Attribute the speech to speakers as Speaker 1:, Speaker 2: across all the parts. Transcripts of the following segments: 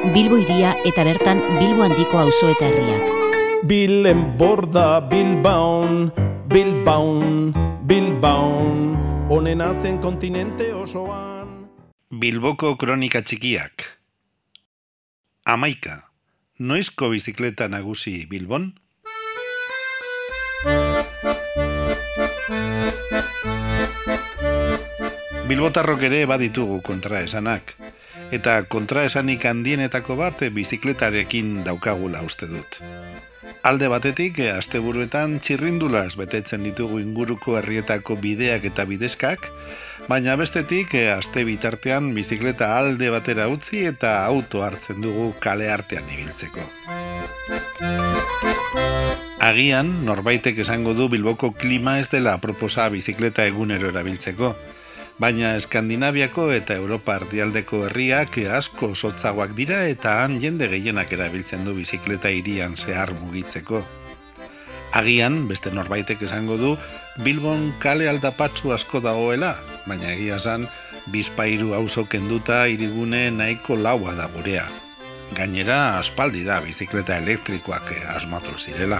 Speaker 1: Bilbo hiria eta bertan Bilbo handiko auzo eta herriak.
Speaker 2: Bilen borda Bilbaon, Bilbaon, Bilbaon, onena zen kontinente osoan.
Speaker 3: Bilboko kronika txikiak. 11. Noizko bizikleta nagusi Bilbon? Bilbotarrok ere baditugu kontraesanak, eta kontraesanik handienetako bat bizikletarekin daukagula uste dut. Alde batetik, asteburuetan txirrindulaz betetzen ditugu inguruko herrietako bideak eta bideskak, baina bestetik, aste bitartean bizikleta alde batera utzi eta auto hartzen dugu kale artean ibiltzeko. Agian, norbaitek esango du Bilboko klima ez dela aproposa bizikleta egunero erabiltzeko, baina Eskandinaviako eta Europa erdialdeko herriak asko sotzagoak dira eta han jende gehienak erabiltzen du bizikleta hirian zehar mugitzeko. Agian, beste norbaitek esango du, Bilbon kale aldapatsu asko dagoela, baina egia esan, bizpahiru auzo kenduta hirigune nahiko laua da gurea. Gainera, aspaldi da bizikleta elektrikoak asmatu zirela.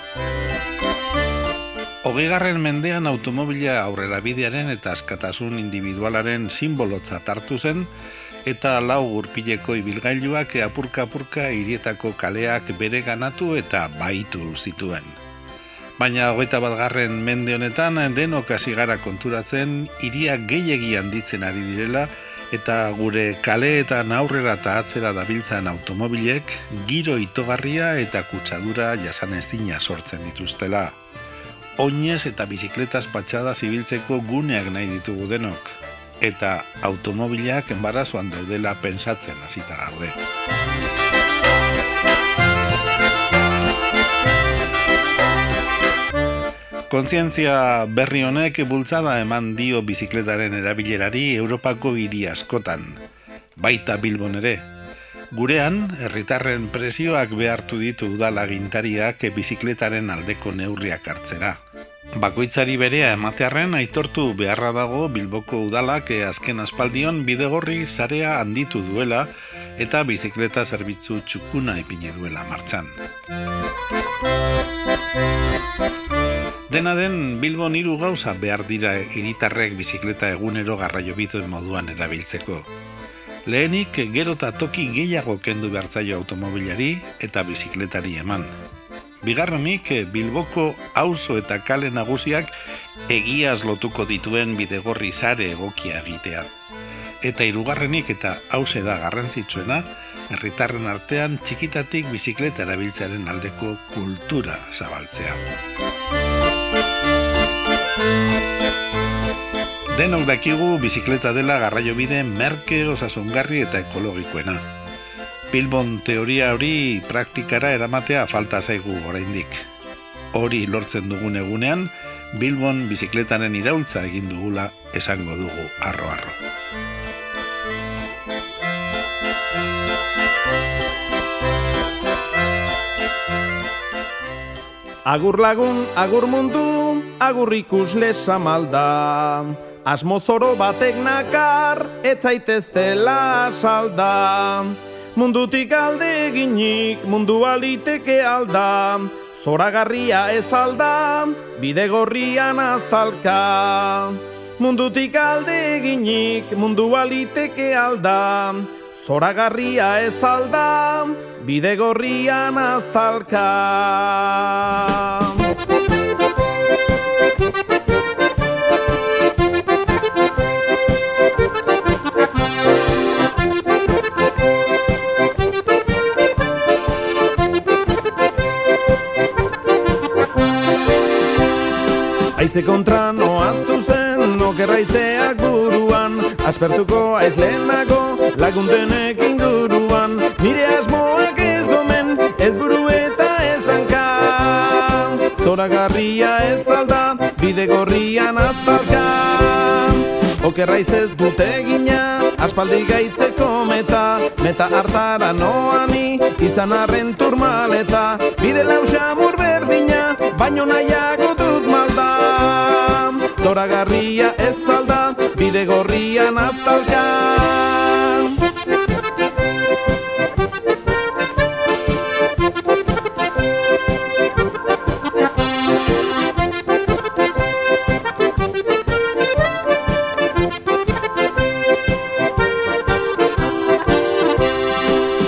Speaker 3: 20. mendean automobila aurrerabidearen eta askatasun individualaren simbolotzat hartu zen, eta 4 gurpileko ibilgailuak apurka-apurka hirietako kaleak bere ganatu eta baitu zituen. Baina 21. mende honetan denok hasi gara konturatzen hiriak gehiegi handitzen ari direla eta gure kaleetan aurrera eta atzera dabiltzan automobilek giro itogarria eta kutsadura jasanezina sortzen dituztela. Oinez eta bizikletaz patxadaz ibiltzeko guneak nahi ditugu denok, eta automobilak enbarazoan daudela pentsatzen hasita gaude. Kontzientzia berri honek bultzada eman dio bizikletaren erabilerari Europako hiri askotan, baita Bilbon ere. Gurean, herritarren presioak behartu ditu udalagintariak bizikletaren aldeko neurriak hartzera. Bakoitzari berea ematearren aitortu beharra dago Bilboko udalak azken aspaldion bidegorri sarea handitu duela eta bizikleta zerbitzu txukuna ipini duela martxan. Dena den, Bilbon 3 gauza behar dira hiritarrek bizikleta egunero garraiobide moduan erabiltzeko. Lehenik, gero eta toki gehiago kendu behartzaio automobilari eta bizikletari eman. Bigarrenik, Bilboko auzo eta kale nagusiak egiaz lotuko dituen bidegorri sare egokia egitea. Eta 3. eta hauxe da garrantzitsuena, herritarren artean txikitatik bizikleta erabiltzearen aldeko kultura zabaltzea. Denok dakigu bizikleta dela garraiobide merke, osasungarri eta ekologikoena. Bilbon teoria hori praktikara eramatea falta zaigu oraindik. Hori lortzen dugun egunean, Bilbon bizikletaren iraultza egin dugula esango dugu arro-arro.
Speaker 2: Agur lagun, agur mundu, agur ikusle samalda. Asmozoro batek nakar, ez zaiteztela salda. Mundutik alde eginik, mundu aliteke alda. Zoragarria ez alda, bidegorrian aztalka. Mundutik alde eginik, mundu aliteke alda. Zoragarria ez alda, bidegorrian aztalka. Aize kontra noaz zuzen, okerraizeak buruan, aspertuko aiz lehenago, laguntenek inguruan. Nire asmoak ez domen, ez buru eta ez hanka. Zoragarria ez alda, bidegorrian aztalka. Okerraiz ez dute egina, aspaldi gaitzeko meta hartara noani, izan arren turmaleta. Bide lausa mur berdina, baino nahiago dut malda. Zoragarria ez alda, bidegorrian aztalka.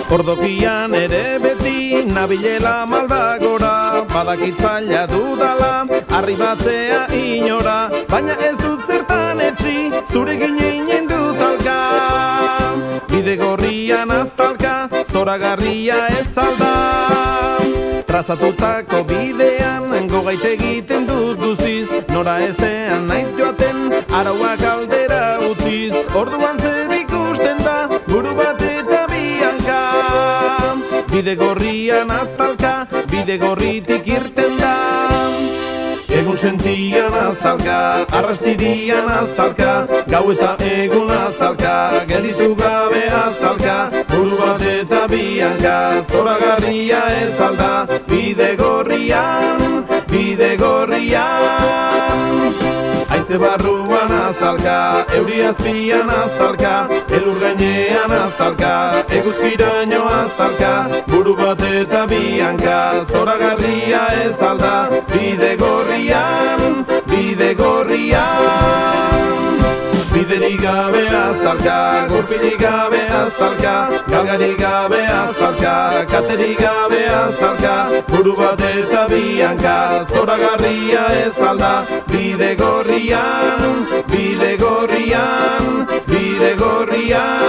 Speaker 2: Ordokian ere beti nabilela maldagora, badakitzaila dudala, arribatzea inora, baina ez dut zertan etxi, zure gineinen dut alka. Bide gorrian aztalka, zoragarria ez alda. Trazatutako bidean, gogait egiten dut guztiz, nora ezean naiz joaten, arauak aldera utziz, orduan zer ikusten da, buru bat eta bianka. Bide gorrian aztalka, bide gorritik irten da. Egun sentian aztalka, arrastirian aztalka, gau eta egun aztalka, gelditu gabe aztalka, buru bat eta bianka, zoragarria ez alda, bide gorrian, bide gorrian. Haize barruan aztalka, euri azpian aztalka, elur gainean aztalka, eguzkiraino aztalka, buru bat eta bianka, zoragarria ez alda, bide gorrian, bide gorrian. Biderik gabe aztalka, gurpilik gabe aztalka, galgarik gabe aztalka, katerik gabe aztalka, buru bat eta bianka, zoragarria ez alda, bide gorrian, bide gorrian, bide gorrian.